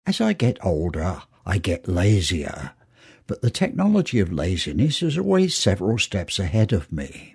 As I get older, I get lazier, but the technology of laziness is always several steps ahead of me.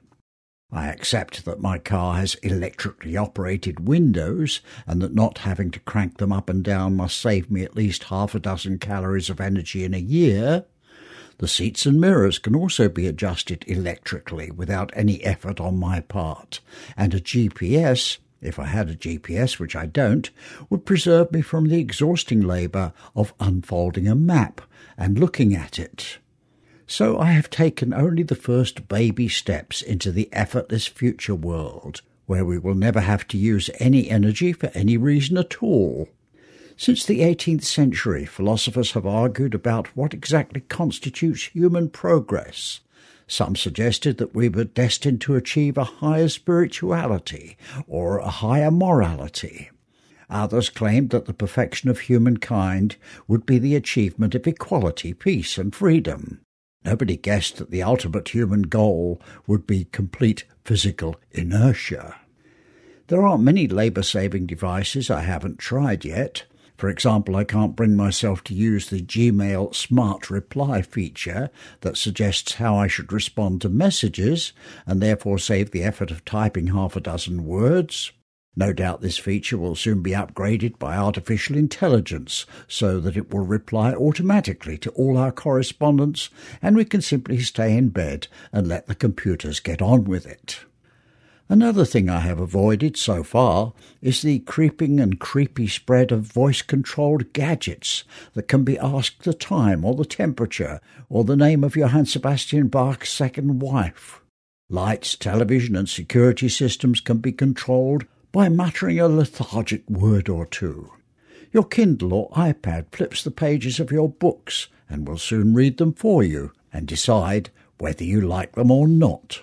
I accept that my car has electrically operated windows and that not having to crank them up and down must save me at least half a dozen calories of energy in a year. The seats and mirrors can also be adjusted electrically without any effort on my part, and a GPS, if I had a GPS, which I don't, would preserve me from the exhausting labour of unfolding a map and looking at it. So I have taken only the first baby steps into the effortless future world, where we will never have to use any energy for any reason at all. Since the 18th century, philosophers have argued about what exactly constitutes human progress. Some suggested that we were destined to achieve a higher spirituality or a higher morality. Others claimed that the perfection of humankind would be the achievement of equality, peace and freedom. Nobody guessed that the ultimate human goal would be complete physical inertia. There are many labour-saving devices I haven't tried yet. For example, I can't bring myself to use the Gmail Smart Reply feature that suggests how I should respond to messages and therefore save the effort of typing half a dozen words. No doubt this feature will soon be upgraded by artificial intelligence so that it will reply automatically to all our correspondence and we can simply stay in bed and let the computers get on with it. Another thing I have avoided so far is the creeping and creepy spread of voice-controlled gadgets that can be asked the time or the temperature or the name of Johann Sebastian Bach's second wife. Lights, television and security systems can be controlled by muttering a lethargic word or two. Your Kindle or iPad flips the pages of your books and will soon read them for you and decide whether you like them or not.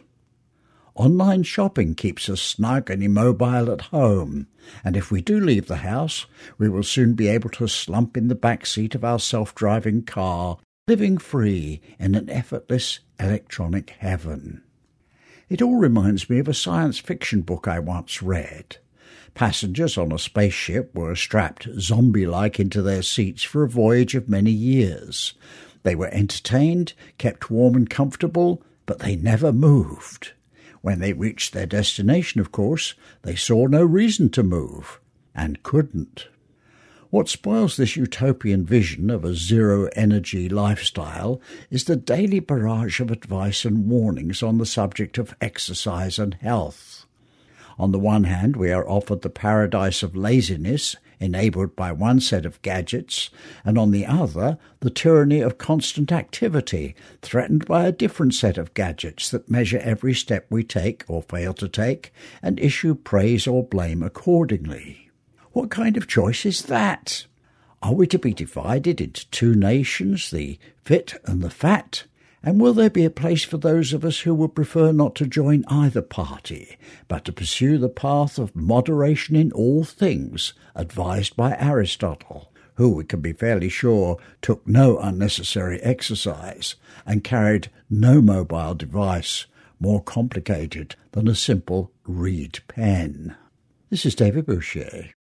Online shopping keeps us snug and immobile at home, and if we do leave the house, we will soon be able to slump in the back seat of our self-driving car, living free in an effortless electronic heaven. It all reminds me of a science fiction book I once read. Passengers on a spaceship were strapped zombie-like into their seats for a voyage of many years. They were entertained, kept warm and comfortable, but they never moved. When they reached their destination, of course, they saw no reason to move, and couldn't. What spoils this utopian vision of a zero-energy lifestyle is the daily barrage of advice and warnings on the subject of exercise and health. On the one hand, we are offered the paradise of laziness, enabled by one set of gadgets, and on the other, the tyranny of constant activity, threatened by a different set of gadgets that measure every step we take or fail to take and issue praise or blame accordingly. What kind of choice is that? Are we to be divided into two nations, the fit and the fat? And will there be a place for those of us who would prefer not to join either party, but to pursue the path of moderation in all things, advised by Aristotle, who we can be fairly sure took no unnecessary exercise and carried no mobile device more complicated than a simple reed pen? This is David Boucher.